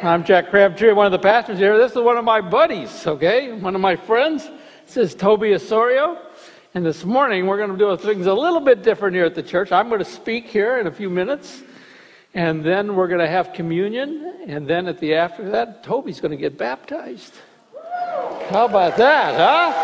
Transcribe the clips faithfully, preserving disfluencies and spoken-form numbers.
I'm Jack Crabtree, one of the pastors here. This is one of my buddies, okay? One of my friends. This is Toby Osorio. And this morning, we're going to do things a little bit different here at the church. I'm going to speak here in a few minutes. And then we're going to have communion. And then at the after that, Toby's going to get baptized. How about that,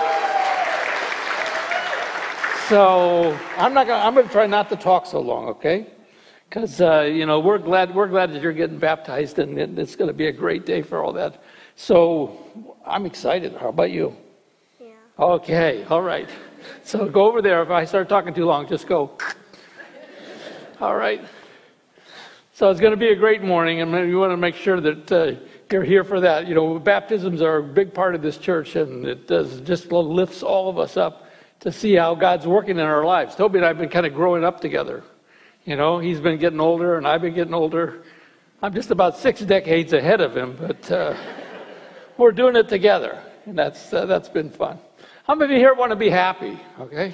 huh? So I'm not going. I'm going to try not to talk so long, okay? Because uh, you know we're glad we're glad that you're getting baptized, and it's going to be a great day for all that. So I'm excited. How about you? Yeah. Okay. All right. So go over there. If I start talking too long, just go. All right. So it's going to be a great morning, and we want to make sure that uh, you're here for that. You know, baptisms are a big part of this church, and it does just lifts all of us up to see how God's working in our lives. Toby and I have been kind of growing up together. You know, he's been getting older, and I've been getting older. I'm just about six decades ahead of him, but uh, we're doing it together, and that's uh, that's been fun. How many of you here want to be happy? Okay,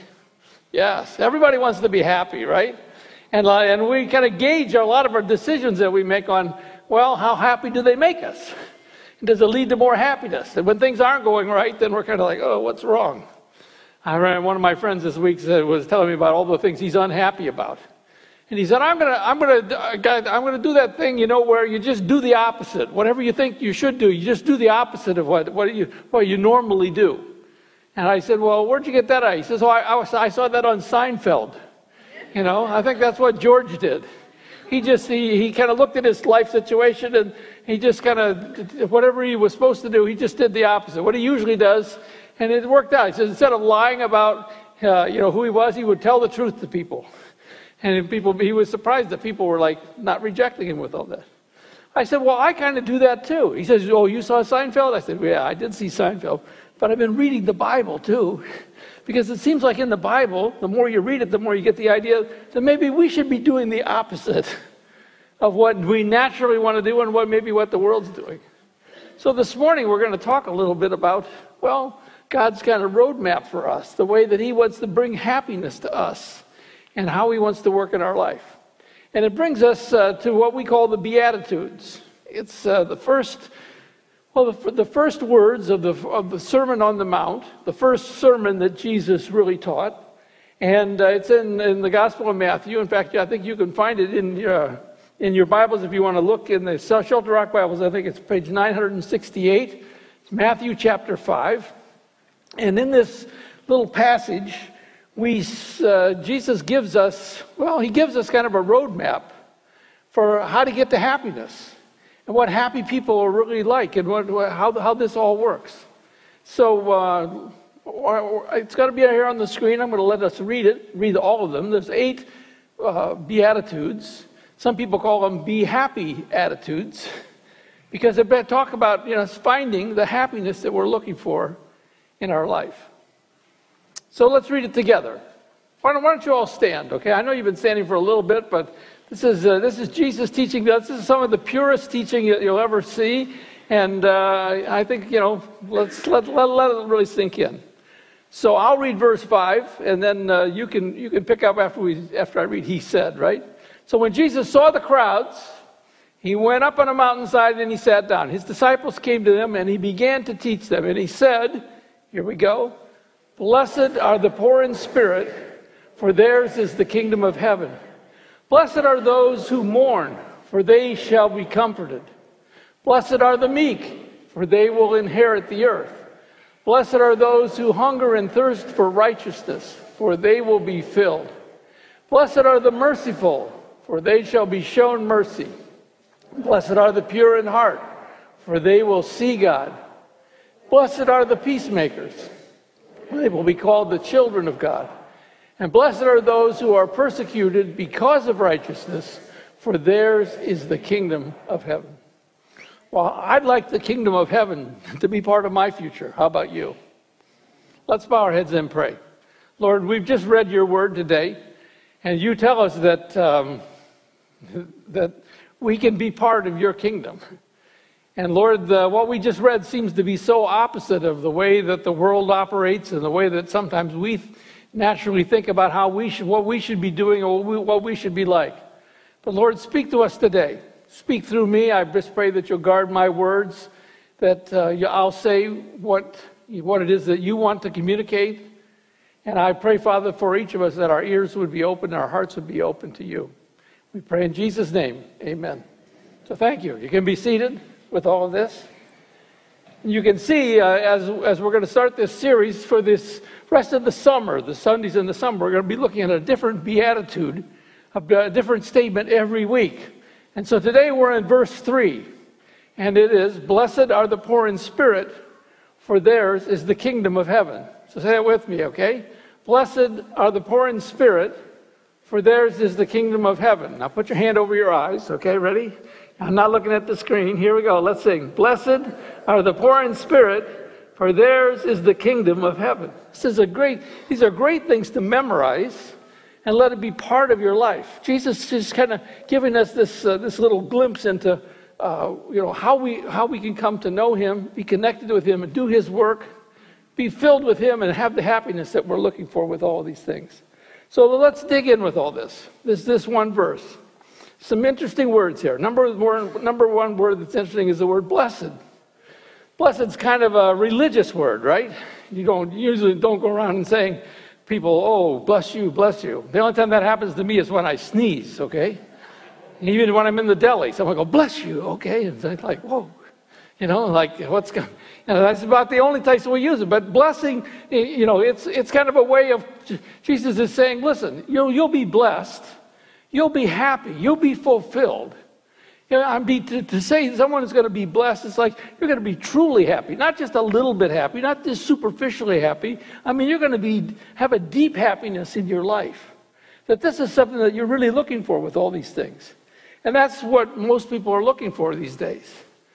yes, everybody wants to be happy, right? And uh, and we kind of gauge a lot of our decisions that we make on, well, how happy do they make us? And does it lead to more happiness? And when things aren't going right, then we're kind of like, oh, what's wrong? I remember one of my friends this week said, was telling me about all the things he's unhappy about. And he said, I'm gonna, I'm gonna, I'm gonna do that thing, you know, where you just do the opposite. Whatever you think you should do, you just do the opposite of what, what you, what you normally do. And I said, well, where'd you get that at? He says, oh, I, I, was, I saw that on Seinfeld. You know, I think that's what George did. He just, he, he kind of looked at his life situation, and he just kind of, whatever he was supposed to do, he just did the opposite. What he usually does, and it worked out. He says, instead of lying about, uh, you know, who he was, he would tell the truth to people. And people, he was surprised that people were like not rejecting him with all that. I said, well, I kind of do that too. He says, oh, you saw Seinfeld? I said, well, yeah, I did see Seinfeld, but I've been reading the Bible too. Because it seems like in the Bible, the more you read it, the more you get the idea that maybe we should be doing the opposite of what we naturally want to do and what maybe what the world's doing. So this morning we're going to talk a little bit about, well, God's got a roadmap for us, the way that he wants to bring happiness to us, and how he wants to work in our life. And it brings us uh, to what we call the Beatitudes. It's uh, the first, well, the, the first words of the, of the Sermon on the Mount, the first sermon that Jesus really taught. And uh, it's in, in the Gospel of Matthew. In fact, I think you can find it in your, in your Bibles if you want to look in the Shelter Rock Bibles. I think it's page nine sixty-eight. It's Matthew chapter five. And in this little passage, We, uh, Jesus gives us, well, he gives us kind of a roadmap for how to get to happiness and what happy people are really like and what, how, how this all works. So uh, it's got to be here on the screen. I'm going to let us read it, read all of them. There's eight uh, Beatitudes. Some people call them be happy attitudes because they talk about, you know, finding the happiness that we're looking for in our life. So let's read it together. Why don't, why don't you all stand, okay? I know you've been standing for a little bit, but this is uh, this is Jesus teaching. This is some of the purest teaching you'll ever see, and uh, I think, you know, let's let, let let it really sink in. So I'll read verse five, and then uh, you can you can pick up after we after I read. He said, right? So when Jesus saw the crowds, he went up on a mountainside and he sat down. His disciples came to him, and he began to teach them. And he said, "Here we go. Blessed are the poor in spirit, for theirs is the kingdom of heaven. Blessed are those who mourn, for they shall be comforted. Blessed are the meek, for they will inherit the earth. Blessed are those who hunger and thirst for righteousness, for they will be filled. Blessed are the merciful, for they shall be shown mercy. Blessed are the pure in heart, for they will see God. Blessed are the peacemakers. They will be called the children of God. And blessed are those who are persecuted because of righteousness, for theirs is the kingdom of heaven." Well, I'd like the kingdom of heaven to be part of my future. How about you? Let's bow our heads and pray. Lord, we've just read your word today, and you tell us that, um, that we can be part of your kingdom. And Lord, the, what we just read seems to be so opposite of the way that the world operates and the way that sometimes we naturally think about how we should, what we should be doing or what we, what we should be like. But Lord, speak to us today. speak through me. I just pray that you'll guard my words, that uh, you- I'll say what, what it is that you want to communicate. And I pray, Father, for each of us that our ears would be open, our hearts would be open to you. We pray in Jesus' name, amen. So thank you. You can be seated with all of this. You can see uh, as, as we're going to start this series for this rest of the summer, the Sundays in the summer, we're going to be looking at a different beatitude, a different statement every week. And so today we're in verse three, and it is, "Blessed are the poor in spirit, for theirs is the kingdom of heaven." So say it with me, okay? "Blessed are the poor in spirit, for theirs is the kingdom of heaven." Now put your hand over your eyes, okay? Ready? I'm not looking at the screen. Here we go. Let's sing. "Blessed are the poor in spirit, for theirs is the kingdom of heaven." This is a great, these are great things to memorize and let it be part of your life. Jesus is kind of giving us this uh, this little glimpse into uh, you know how we how we can come to know Him, be connected with Him, and do His work, be filled with Him, and have the happiness that we're looking for with all these things. So let's dig in with all this. This this one verse. Some interesting words here. Number one, number one word that's interesting is the word blessed. Blessed's kind of a religious word, right? You don't usually don't go around and saying people, "Oh, bless you, bless you." The only time that happens to me is when I sneeze, okay? And even when I'm in the deli, someone go, "Bless you," okay? And it's like, whoa. You know, like what's going you know, that's about the only place we use it. But blessing, you know, it's it's kind of a way of, Jesus is saying, listen, you'll, you'll be blessed. You'll be happy. You'll be fulfilled. You know, I mean, to, to say someone is going to be blessed, it's like you're going to be truly happy, not just a little bit happy, not just superficially happy. I mean, you're going to be have a deep happiness in your life. That this is something that you're really looking for with all these things. And that's what most people are looking for these days.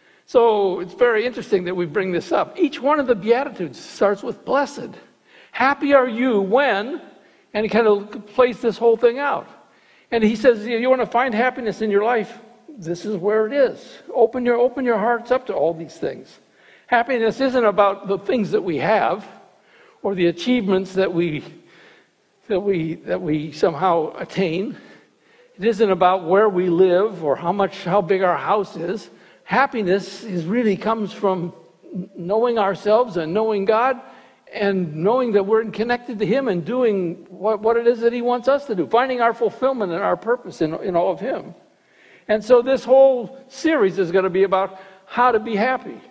So it's very interesting that we bring this up. Each one of the Beatitudes starts with blessed. Happy are you when, and he kind of plays this whole thing out. And he says, you want to find happiness in your life, this is where it is. Open your, open your hearts up to all these things. Happiness isn't about the things that we have or the achievements that we, that we, that we somehow attain. It isn't about where we live or how much, how big our house is. Happiness is really comes from knowing ourselves and knowing God and knowing that we're connected to Him and doing what, what it is that He wants us to do, finding our fulfillment and our purpose in, in all of Him. And so this whole series is going to be about how to be happy.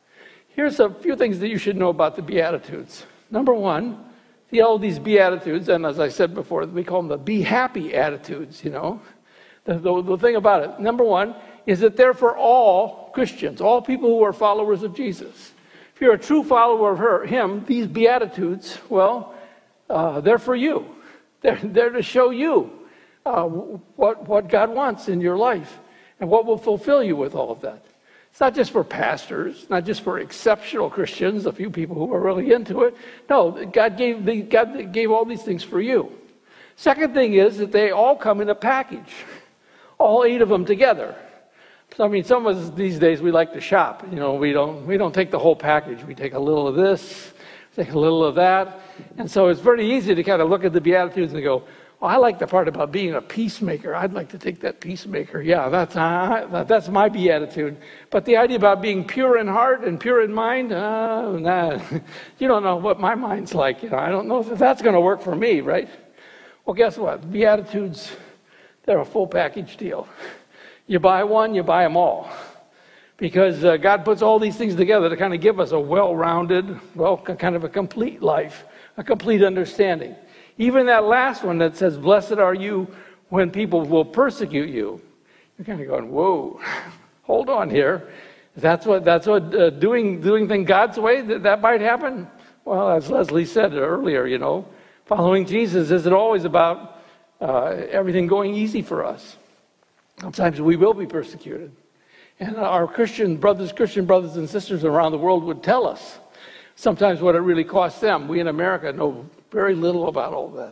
Here's a few things that you should know about the Beatitudes. Number one, the, all these Beatitudes, and as I said before, we call them the be happy attitudes, you know. The, the, the thing about it, number one, is that they're for all Christians, all people who are followers of Jesus. If you're a true follower of her, Him, these Beatitudes, well, uh, they're for you. They're there to show you uh, what, what God wants in your life and what will fulfill you with all of that. It's not just for pastors, not just for exceptional Christians, a few people who are really into it. No, God gave, the, God gave all these things for you. Second thing is that they all come in a package, all eight of them together. So, I mean, some of us these days, we like to shop. You know, we don't we don't take the whole package. We take a little of this, take a little of that. And so it's very easy to kind of look at the Beatitudes and go, well, I like the part about being a peacemaker. I'd like to take that peacemaker. Yeah, that's uh, that's my Beatitude. But the idea about being pure in heart and pure in mind, uh, nah. You don't know what my mind's like. You know, I don't know if that's going to work for me, right? Well, guess what? Beatitudes, they're a full package deal. You buy one, you buy them all. Because uh, God puts all these things together to kind of give us a well-rounded, well, kind of a complete life, a complete understanding. Even that last one that says, blessed are you when people will persecute you. You're kind of going, whoa, hold on here. That's what, that's what uh, doing, doing things God's way, that, that might happen? Well, as Leslie said earlier, you know, following Jesus isn't always about uh, everything going easy for us. Sometimes we will be persecuted. And our Christian brothers, Christian brothers and sisters around the world would tell us sometimes what it really costs them. We in America know very little about all that.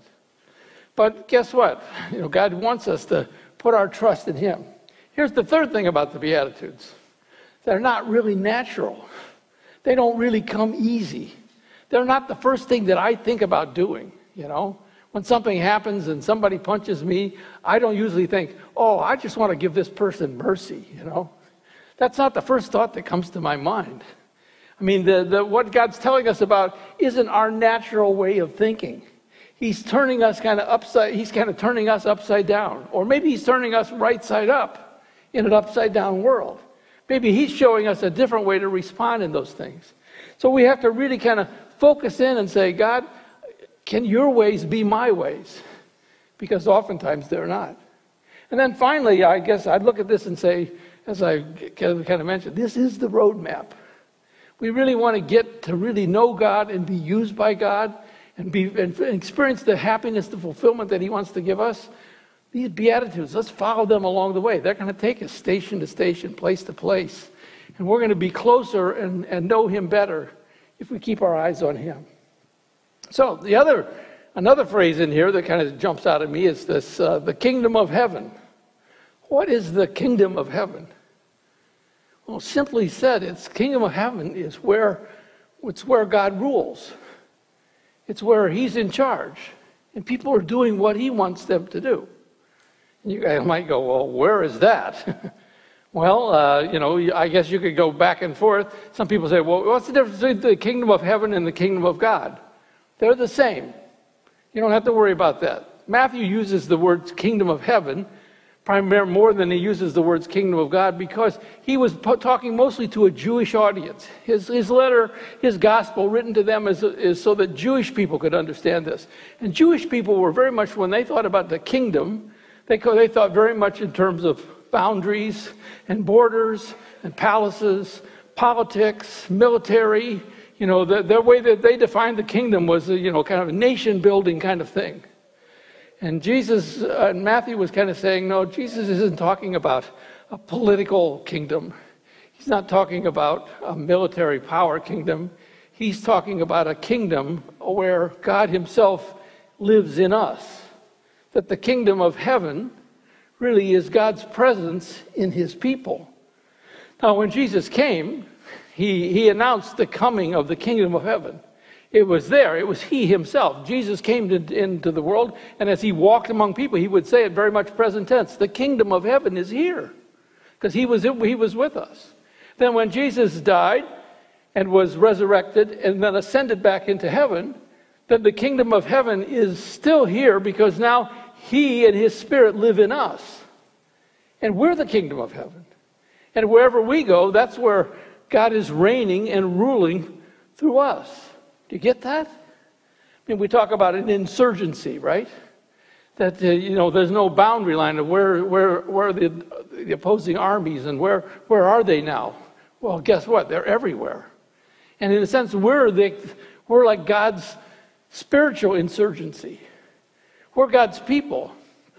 But guess what? You know, God wants us to put our trust in Him. Here's the third thing about the Beatitudes. They're not really natural. They don't really come easy. They're not the first thing that I think about doing, you know. When something happens and somebody punches me, I don't usually think, oh, I just want to give this person mercy, you know. That's not the first thought that comes to my mind. I mean, the, the, what God's telling us about isn't our natural way of thinking. He's turning us kind of upside, he's kind of turning us upside down. Or maybe he's turning us right side up in an upside down world. Maybe he's showing us a different way to respond in those things. So we have to really kind of focus in and say, God, can your ways be my ways? Because oftentimes they're not. And then finally, I guess I'd look at this and say, as I kind of mentioned, this is the roadmap. We really want to get to really know God and be used by God and be and experience the happiness, the fulfillment that he wants to give us. These Beatitudes, let's follow them along the way. They're going to take us station to station, place to place. And we're going to be closer and, and know him better if we keep our eyes on him. So the other, another phrase in here that kind of jumps out at me is this, uh, the kingdom of heaven. What is the kingdom of heaven? Well, simply said, it's kingdom of heaven is where, it's where God rules. It's where he's in charge. And people are doing what he wants them to do. And you guys might go, well, where is that? Well, uh, you know, I guess you could go back and forth. Some people say, well, what's the difference between the kingdom of heaven and the kingdom of God? They're the same. You don't have to worry about that. Matthew uses the words kingdom of heaven primarily more than he uses the words kingdom of God because he was po- talking mostly to a Jewish audience. His, his letter, his gospel written to them is, is so that Jewish people could understand this. And Jewish people were very much, when they thought about the kingdom, they, they thought very much in terms of boundaries and borders and palaces, politics, military. You know, the, the way that they defined the kingdom was, you know, kind of a nation-building kind of thing. And Jesus, uh, Matthew was kind of saying, no, Jesus isn't talking about a political kingdom. He's not talking about a military power kingdom. He's talking about a kingdom where God himself lives in us. That the kingdom of heaven really is God's presence in his people. Now, when Jesus came, he, he announced the coming of the kingdom of heaven. It was there. It was he himself. Jesus came to, into the world, and as he walked among people, he would say it very much present tense. The kingdom of heaven is here, because he was, he was with us. Then when Jesus died and was resurrected and then ascended back into heaven, then the kingdom of heaven is still here because now he and his Spirit live in us. And we're the kingdom of heaven. And wherever we go, that's where God is reigning and ruling through us. Do you get that? I mean, we talk about an insurgency, right? That, uh, you know, there's no boundary line of where where where are the, the opposing armies and where, where are they now? Well, guess what? They're everywhere. And in a sense, we're, the, we're like God's spiritual insurgency. We're God's people.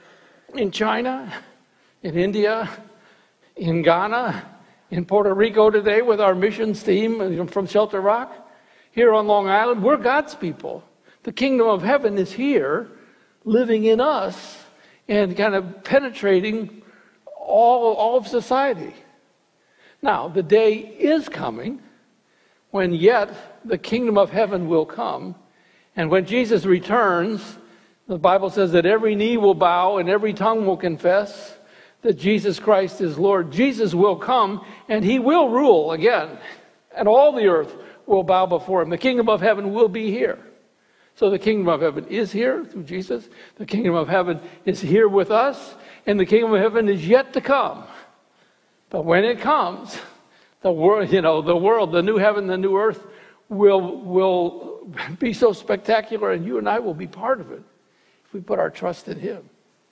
In China, in India, in Ghana, in Puerto Rico today with our missions team from Shelter Rock. Here on Long Island, we're God's people. The kingdom of heaven is here, living in us, and kind of penetrating all, all of society. Now, the day is coming when yet the kingdom of heaven will come. And when Jesus returns, the Bible says that every knee will bow and every tongue will confess that Jesus Christ is Lord. Jesus will come and he will rule again. And all the earth will bow before him. The kingdom of heaven will be here. So the kingdom of heaven is here through Jesus. The kingdom of heaven is here with us. And the kingdom of heaven is yet to come. But when it comes, the world, you know, the world, the new heaven, the new earth will, will be so spectacular, and you and I will be part of it if we put our trust in him.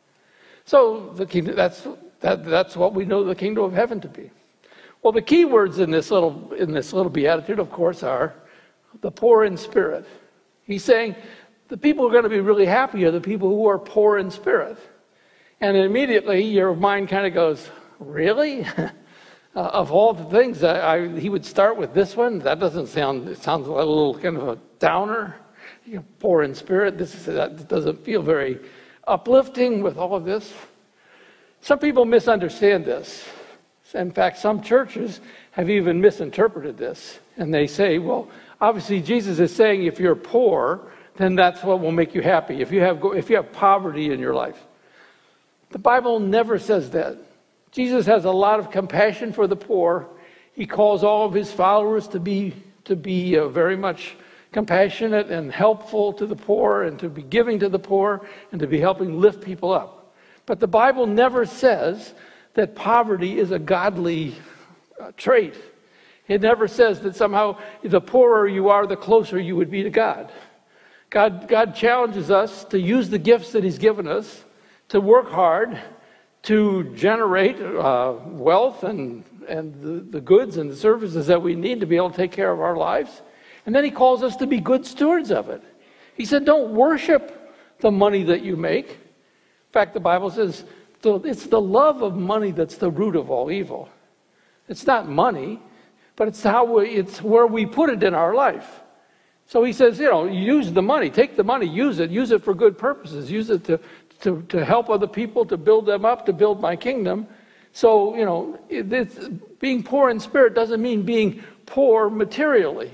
So the kingdom, that's that, that's what we know the kingdom of heaven to be. Well, the key words in this little in this little beatitude, of course, are the poor in spirit. He's saying the people who are going to be really happy are the people who are poor in spirit. And immediately your mind kind of goes, really? uh, of all the things, I, I, he would start with this one? That doesn't sound, it sounds a little kind of a downer. You know, poor in spirit, this is, that doesn't feel very uplifting with all of this. Some people misunderstand this. In fact, some churches have even misinterpreted this. And they say, well, obviously Jesus is saying if you're poor, then that's what will make you happy. If you have if you have poverty in your life. The Bible never says that. Jesus has a lot of compassion for the poor. He calls all of his followers to be to be uh, very much compassionate and helpful to the poor, and to be giving to the poor, and to be helping lift people up. But the Bible never says that poverty is a godly uh, trait. It never says that somehow the poorer you are, the closer you would be to God. God, God challenges us to use the gifts that he's given us, to work hard, to generate uh, wealth and, and the, the goods and the services that we need to be able to take care of our lives. And then he calls us to be good stewards of it. He said, don't worship the money that you make. In fact, the Bible says it's the love of money that's the root of all evil. It's not money, but it's how we, it's where we put it in our life. So he says, you know, use the money, take the money, use it, use it for good purposes, use it to, to, to help other people, to build them up, to build my kingdom. So, you know, it, it's, being poor in spirit doesn't mean being poor materially.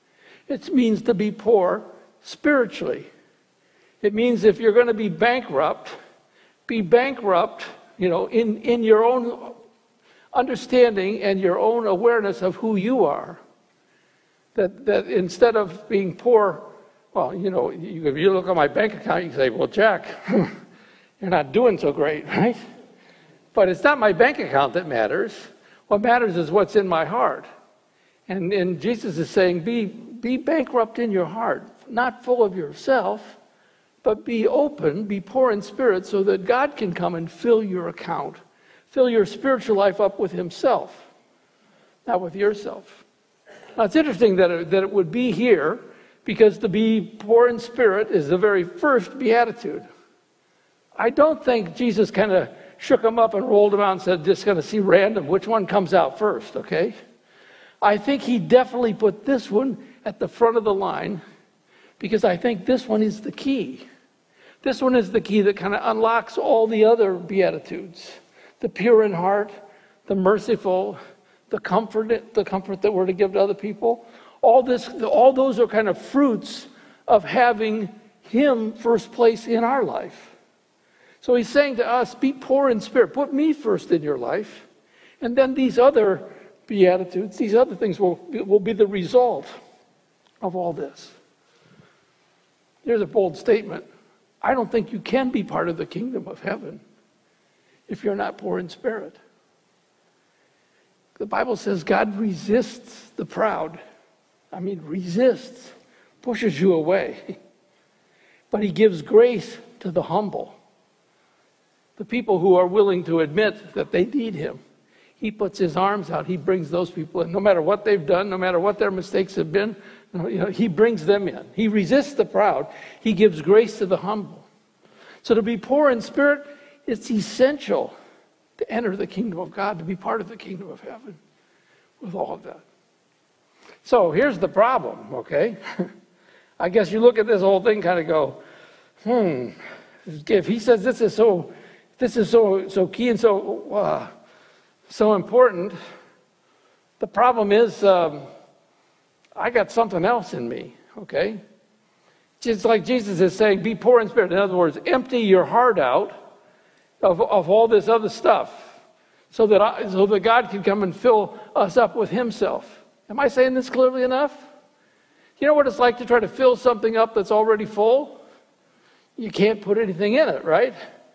It means to be poor spiritually. It means if you're going to be bankrupt, be bankrupt, you know, in, in your own understanding and your own awareness of who you are. That, that instead of being poor, well, you know, you, if you look at my bank account, you say, well, Jack, you're not doing so great, right? But it's not my bank account that matters. What matters is what's in my heart. And, and Jesus is saying, be, be bankrupt in your heart, not full of yourself, but be open, be poor in spirit, so that God can come and fill your account, fill your spiritual life up with himself, not with yourself. Now, it's interesting that it, that it would be here, because to be poor in spirit is the very first beatitude. I don't think Jesus kind of shook them up and rolled them out and said, just going to see random which one comes out first, okay? I think he definitely put this one at the front of the line, because I think this one is the key. This one is the key that kind of unlocks all the other beatitudes. The pure in heart, the merciful, the comfort, the comfort that we're to give to other people. All this, all those are kind of fruits of having him first place in our life. So he's saying to us, be poor in spirit. Put me first in your life. And then these other beatitudes, these other things will, will be the result of all this. Here's a bold statement. I don't think you can be part of the kingdom of heaven if you're not poor in spirit. The Bible says God resists the proud. I mean, resists, pushes you away. But he gives grace to the humble. The people who are willing to admit that they need him. He puts his arms out. He brings those people in. No matter what they've done, no matter what their mistakes have been, you know, he brings them in. He resists the proud. He gives grace to the humble. So to be poor in spirit, it's essential to enter the kingdom of God, to be part of the kingdom of heaven with all of that. So here's the problem, okay? I guess you look at this whole thing kind of go, hmm, if he says this is so, this is so, so key and so, uh, so important, the problem is um, I got something else in me, okay? Just like Jesus is saying, be poor in spirit. In other words, empty your heart out of, of all this other stuff so that, I, so that God can come and fill us up with himself. Am I saying this clearly enough? You know what it's like to try to fill something up that's already full? You can't put anything in it, right?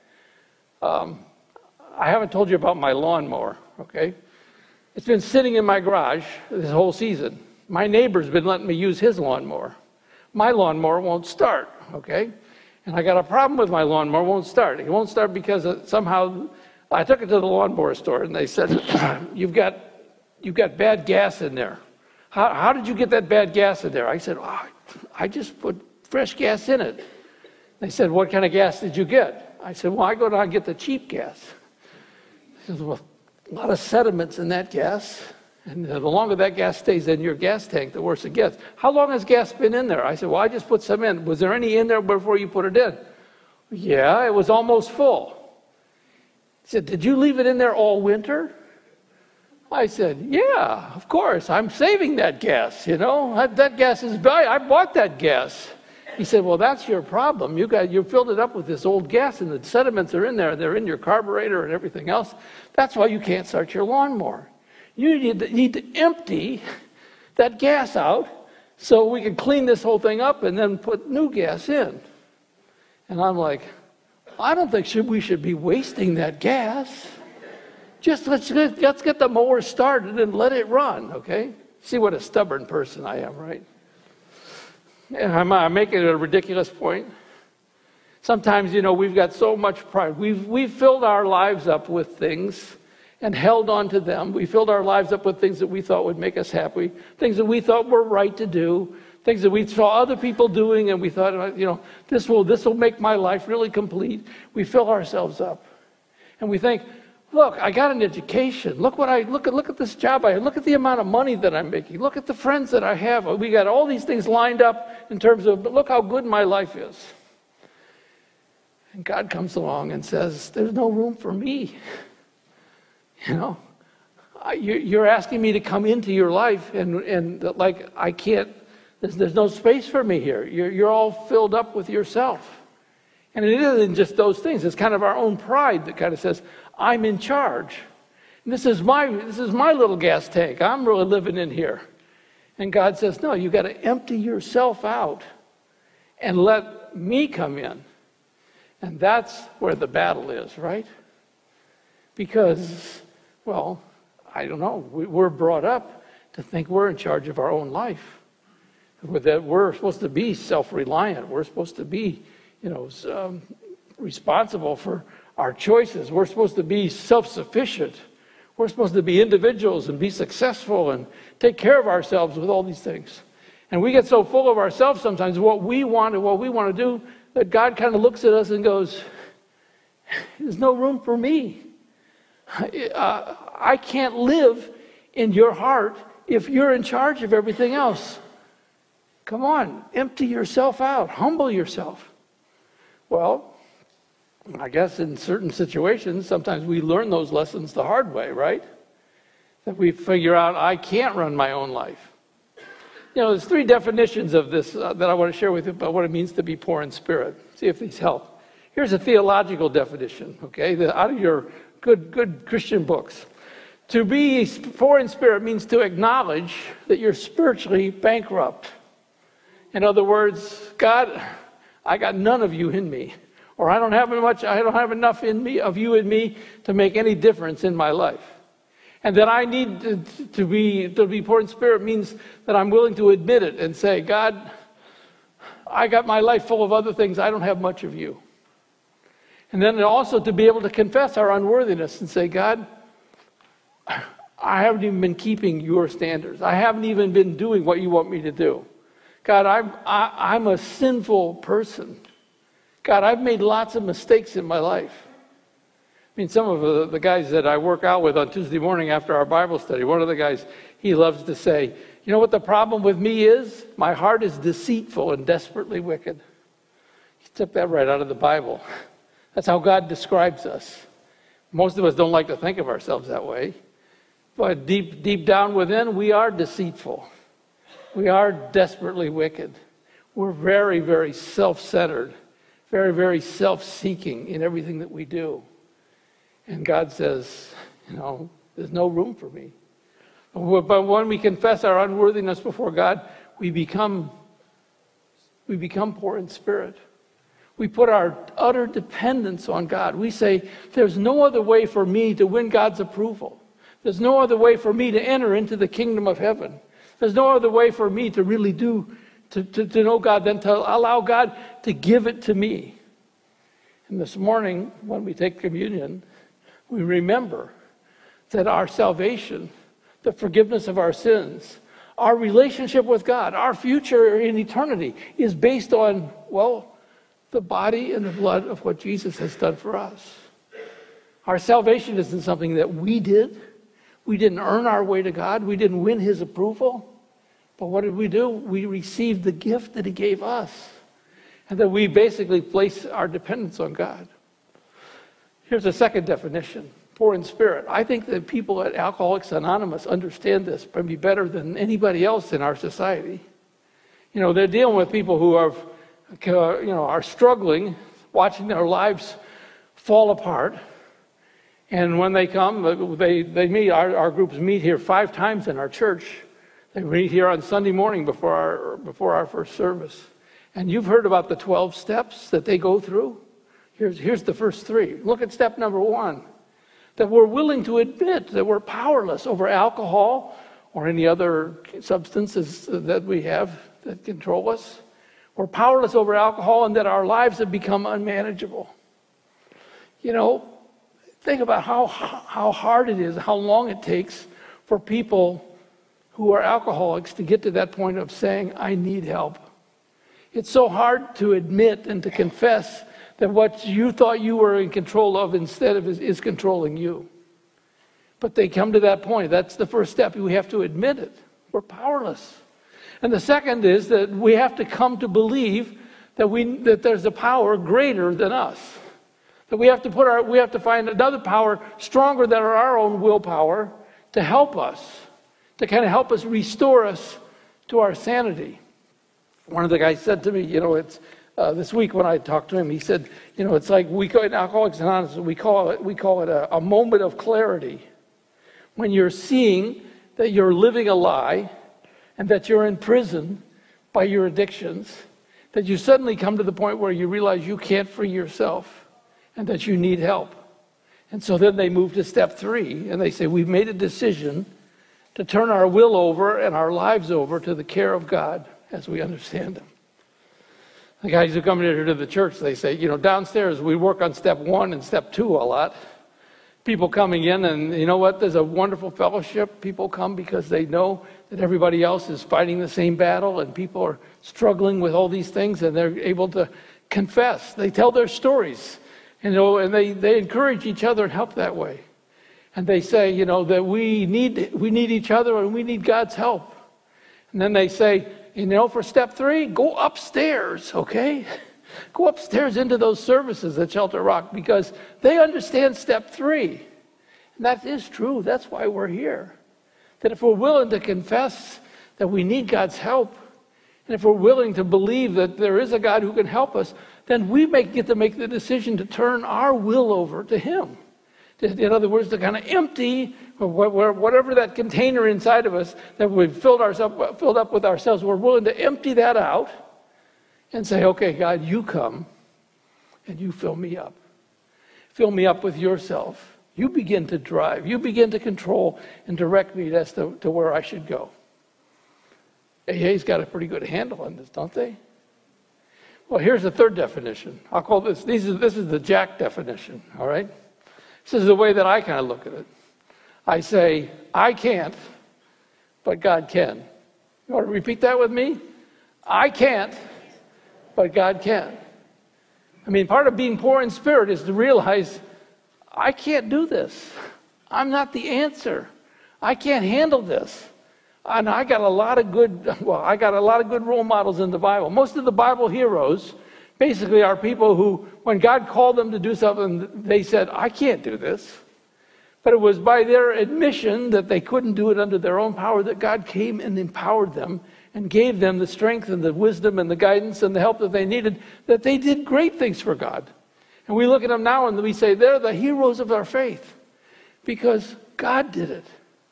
Um, I haven't told you about my lawnmower, okay? It's been sitting in my garage this whole season. My neighbor's been letting me use his lawnmower. My lawnmower won't start, okay? And I got a problem with my lawnmower, won't start. It won't start because somehow I took it to the lawnmower store and they said, you've got you've got bad gas in there. How, how did you get that bad gas in there? I said, oh, I just put fresh gas in it. They said, what kind of gas did you get? I said, well, I go down and get the cheap gas. They said, well, a lot of sediments in that gas. And the longer that gas stays in your gas tank, the worse it gets. How long has gas been in there? I said, well, I just put some in. Was there any in there before you put it in? Yeah, it was almost full. He said, did you leave it in there all winter? I said, yeah, of course. I'm saving that gas, you know. That gas is, I bought that gas. He said, well, that's your problem. You got, you filled it up with this old gas, and the sediments are in there. They're in your carburetor and everything else. That's why you can't start your lawnmower. You need to, need to empty that gas out so we can clean this whole thing up and then put new gas in. And I'm like, I don't think should, we should be wasting that gas. Just let's, let's get the mower started and let it run, okay? See what a stubborn person I am, right? Am I making it a ridiculous point? Sometimes, you know, we've got so much pride. We've, we've filled our lives up with things and held on to them. We filled our lives up with things that we thought would make us happy, things that we thought were right to do, things that we saw other people doing, and we thought, you know, this will, this will make my life really complete. We fill ourselves up. And we think, look, I got an education. Look what I look at. Look at this job I have. Look at the amount of money that I'm making. Look at the friends that I have. We got all these things lined up in terms of, but look how good my life is. And God comes along and says, "There's no room for me." You know, I, you're asking me to come into your life, and and like I can't. There's, there's no space for me here. You're you're all filled up with yourself. And it isn't just those things. It's kind of our own pride that kind of says, I'm in charge. And this is my this is my little gas tank. I'm really living in here. And God says, no, you got to empty yourself out and let me come in. And that's where the battle is, right? Because, well, I don't know. We're brought up to think we're in charge of our own life. That we're supposed to be self-reliant. We're supposed to be you know, um, responsible for our choices. We're supposed to be self-sufficient. We're supposed to be individuals and be successful and take care of ourselves with all these things. And we get so full of ourselves sometimes, what we want and what we want to do, that God kind of looks at us and goes, there's no room for me. Uh, I can't live in your heart if you're in charge of everything else. Come on, empty yourself out. Humble yourself. Well, I guess in certain situations, sometimes we learn those lessons the hard way, right? That we figure out, I can't run my own life. You know, there's three definitions of this uh, that I want to share with you about what it means to be poor in spirit. See if these help. Here's a theological definition, okay, the, out of your good, good Christian books. To be poor in spirit means to acknowledge that you're spiritually bankrupt. In other words, God, I got none of you in me, or I don't have much. I don't have enough in me of you in me to make any difference in my life, and that I need to, to be to be poor in spirit means that I'm willing to admit it and say, God, I got my life full of other things. I don't have much of you, and then also to be able to confess our unworthiness and say, God, I haven't even been keeping your standards. I haven't even been doing what you want me to do. God, I'm, I, I'm a sinful person. God, I've made lots of mistakes in my life. I mean, some of the, the guys that I work out with on Tuesday morning after our Bible study, one of the guys, he loves to say, you know what the problem with me is? My heart is deceitful and desperately wicked. He took that right out of the Bible. That's how God describes us. Most of us don't like to think of ourselves that way. But deep, deep down within, we are deceitful. We are desperately wicked. We're very, very self-centered, very, very self-seeking in everything that we do. And God says, you know, there's no room for me. But when we confess our unworthiness before God, we become, we become poor in spirit. We put our utter dependence on God. We say, there's no other way for me to win God's approval. There's no other way for me to enter into the kingdom of heaven. There's no other way for me to really do, to, to, to know God than to allow God to give it to me. And this morning, when we take communion, we remember that our salvation, the forgiveness of our sins, our relationship with God, our future in eternity is based on, well, the body and the blood of what Jesus has done for us. Our salvation isn't something that we did. We didn't earn our way to God. We didn't win his approval. But what did we do? We received the gift that he gave us. And that we basically place our dependence on God. Here's a second definition. Poor in spirit. I think that people at Alcoholics Anonymous understand this maybe better than anybody else in our society. You know, they're dealing with people who have uh, you know, are struggling, watching their lives fall apart. And when they come, they, they meet, our, our groups meet here five times in our church. They meet here on Sunday morning before our, before our first service. And you've heard about the twelve steps that they go through. Here's, here's the first three. Look at step number one. That we're willing to admit that we're powerless over alcohol or any other substances that we have that control us. We're powerless over alcohol and that our lives have become unmanageable. You know, think about how how hard it is, how long it takes for people who are alcoholics to get to that point of saying, I need help. It's so hard to admit and to confess that what you thought you were in control of instead of is, is controlling you. But they come to that point. That's the first step. We have to admit it. We're powerless. And the second is that we have to come to believe that we that there's a power greater than us. That we have to put our we have to find another power stronger than our own willpower to help us, to kind of help us restore us to our sanity. One of the guys said to me, you know, it's uh, this week when I talked to him, he said, you know, it's like we call in Alcoholics Anonymous, we call it we call it a, a moment of clarity. When you're seeing that you're living a lie and that you're in prison by your addictions, that you suddenly come to the point where you realize you can't free yourself and that you need help. And so then they move to step three and they say, we've made a decision to turn our will over and our lives over to the care of God as we understand Him. The guys who come here to the church, they say, you know, downstairs we work on step one and step two a lot. People coming in and you know what, there's a wonderful fellowship. People come because they know that everybody else is fighting the same battle and people are struggling with all these things and they're able to confess. They tell their stories, you know, and they, they encourage each other and help that way. And they say, you know, that we need we need each other and we need God's help. And then they say, you know, for step three, go upstairs, okay? Go upstairs into those services at Shelter Rock because they understand step three. And that is true. That's why we're here. That if we're willing to confess that we need God's help, and if we're willing to believe that there is a God who can help us, then we may get to make the decision to turn our will over to Him. In other words, to kind of empty whatever that container inside of us that we've filled ourselves filled up with ourselves. We're willing to empty that out and say, okay, God, you come and you fill me up. Fill me up with yourself. You begin to drive. You begin to control and direct me as to, to where I should go. A A's got a pretty good handle on this, don't they? Well, here's the third definition. I'll call this, these are, this is the Jack definition, all right? This is the way that I kind of look at it. I say, I can't, but God can. You want to repeat that with me? I can't, but God can. I mean, part of being poor in spirit is to realize, I can't do this. I'm not the answer. I can't handle this. And I got a lot of good, well, I got a lot of good role models in the Bible. Most of the Bible heroes basically are people who, when God called them to do something, they said, I can't do this. But it was by their admission that they couldn't do it under their own power that God came and empowered them and gave them the strength and the wisdom and the guidance and the help that they needed, that they did great things for God. And we look at them now and we say, they're the heroes of our faith because God did it.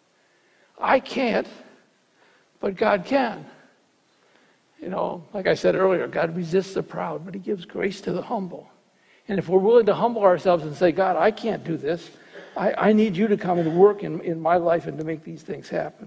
I can't, but God can. You know, like I said earlier, God resists the proud, but He gives grace to the humble. And if we're willing to humble ourselves and say, God, I can't do this. I, I need you to come and work in, in my life and to make these things happen.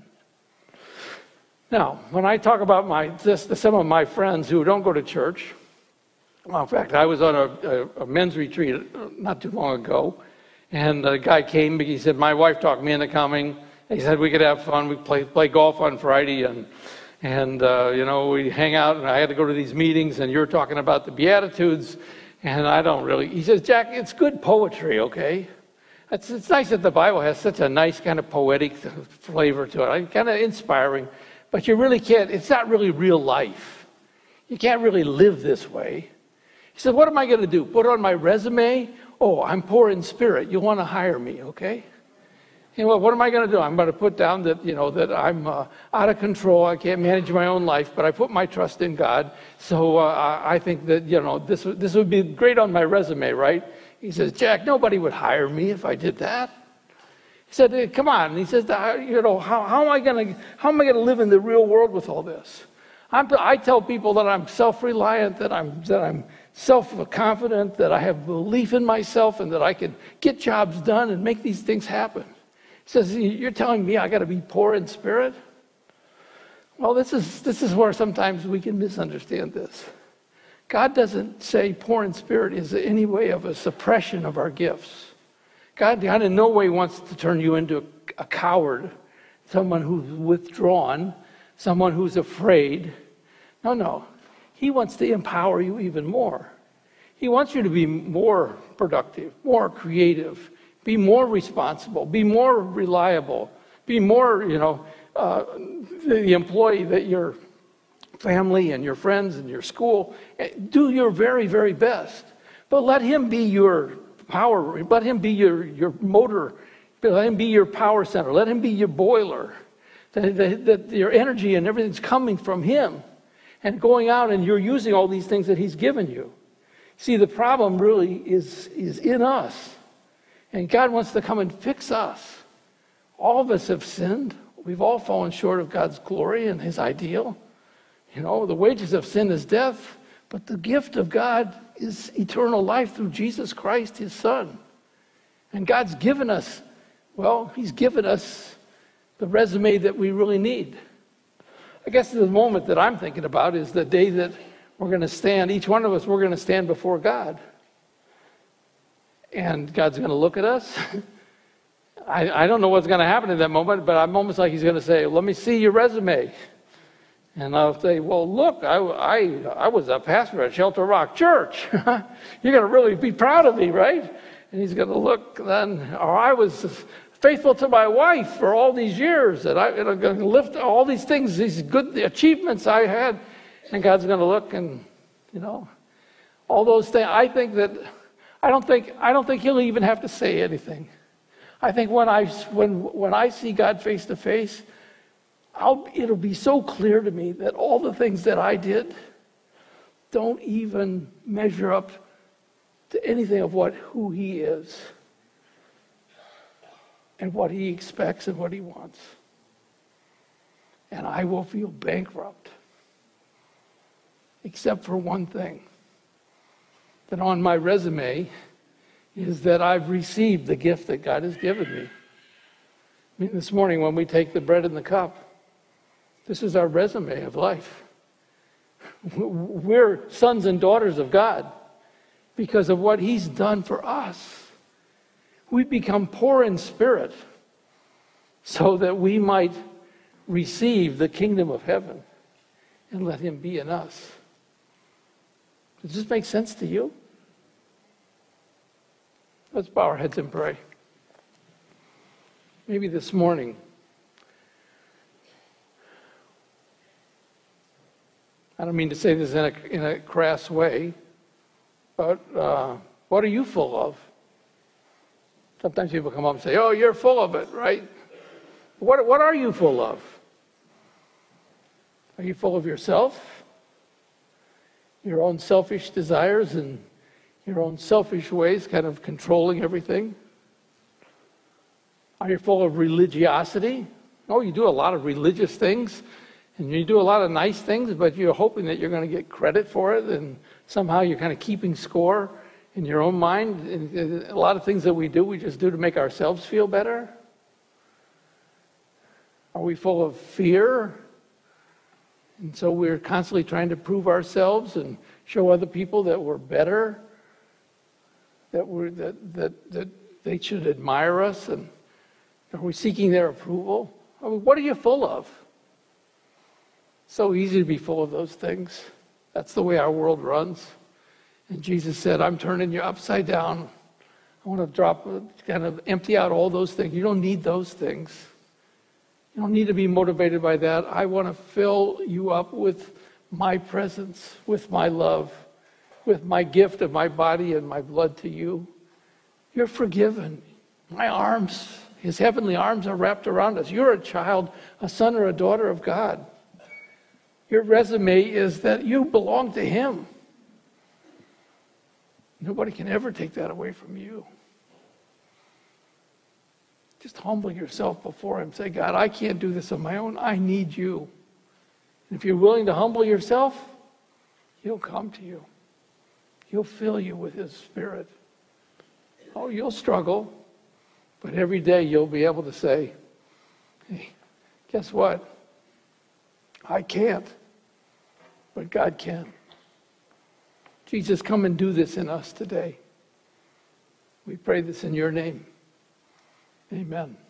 Now, when I talk about my this, some of my friends who don't go to church, well, in fact, I was on a, a, a men's retreat not too long ago, and a guy came, he said, my wife talked me into coming. He said we could have fun. We play, play golf on Friday, and And, uh, you know, we hang out, and I had to go to these meetings, and you're talking about the Beatitudes, and I don't really... He says, Jack, it's good poetry, okay? It's, it's nice that the Bible has such a nice kind of poetic flavor to it, kind of inspiring, but you really can't... It's not really real life. You can't really live this way. He said, what am I going to do? Put on my resume? Oh, I'm poor in spirit. You want to hire me, okay? You know, what am I going to do? I'm going to put down that, you know, that I'm uh, out of control. I can't manage my own life, but I put my trust in God. So uh, I think that, you know, this, this would be great on my resume, right? He says, Jack, nobody would hire me if I did that. He said, hey, come on. And he says, you know, how, how am I going to how am I going to live in the real world with all this? I'm, I tell people that I'm self-reliant, that I'm that I'm self-confident, that I have belief in myself, and that I can get jobs done and make these things happen. He says, you're telling me I got to be poor in spirit? Well, this is this is where sometimes we can misunderstand this. God doesn't say poor in spirit is any way of a suppression of our gifts. God, God in no way wants to turn you into a, a coward, someone who's withdrawn, someone who's afraid. No, no. He wants to empower you even more. He wants you to be more productive, more creative, be more responsible, be more reliable, be more, you know, uh, the employee that your family and your friends and your school. Do your very, very best. But let him be your power. Let him be your, your motor. Let him be your power center. Let him be your boiler. That, that, that your energy and everything's coming from him and going out, and you're using all these things that he's given you. See, the problem really is, is in us. And God wants to come and fix us. All of us have sinned. We've all fallen short of God's glory and his ideal. You know, the wages of sin is death, but the gift of God is eternal life through Jesus Christ, his son. And God's given us, well, he's given us the resume that we really need. I guess the moment that I'm thinking about is the day that we're going to stand, each one of us, we're going to stand before God. And God's going to look at us. I, I don't know what's going to happen in that moment, but I'm almost like he's going to say, let me see your resume. And I'll say, well, look, I, I, I was a pastor at Shelter Rock Church. You're going to really be proud of me, right? And he's going to look then, or I was faithful to my wife for all these years, and, I, and I'm going to lift all these things, these good achievements I had. And God's going to look and, you know, all those things. I think that, I don't think, I don't think he'll even have to say anything. I think when I, when, when I see God face to face, I'll, it'll be so clear to me that all the things that I did don't even measure up to anything of what who he is and what he expects and what he wants. And I will feel bankrupt, except for one thing, that on my resume is that I've received the gift that God has given me. I mean, this morning when we take the bread and the cup, this is our resume of life. We're sons and daughters of God because of what he's done for us. We become poor in spirit so that we might receive the kingdom of heaven and let him be in us. Does this make sense to you? Let's bow our heads and pray. Maybe this morning, I don't mean to say this in a, in a crass way, but uh, what are you full of? Sometimes people come up and say, oh, you're full of it, right? What, what are you full of? Are you full of yourself? Your own selfish desires and your own selfish ways, kind of controlling everything? Are you full of religiosity? Oh, you do a lot of religious things, and you do a lot of nice things, but you're hoping that you're going to get credit for it, and somehow you're kind of keeping score in your own mind. And a lot of things that we do, we just do to make ourselves feel better. Are we full of fear? And so we're constantly trying to prove ourselves and show other people that we're better, that we're that that, that they should admire us, and are we seeking their approval? I mean, what are you full of? So easy to be full of those things. That's the way our world runs. And Jesus said, I'm turning you upside down. I want to drop, kind of empty out all those things. You don't need those things. You don't need to be motivated by that. I want to fill you up with my presence, with my love, with my gift of my body and my blood to you. You're forgiven. My arms His heavenly arms are wrapped around us. You're a child, a son or a daughter of God. Your resume is that you belong to Him. Nobody can ever take that away from you. Just humble yourself before Him. Say, God, I can't do this on my own. I need you. And if you're willing to humble yourself, He'll come to you. He'll fill you with His Spirit. Oh, you'll struggle, but every day you'll be able to say, hey, guess what? I can't, but God can. Jesus, come and do this in us today. We pray this in your name. Amen.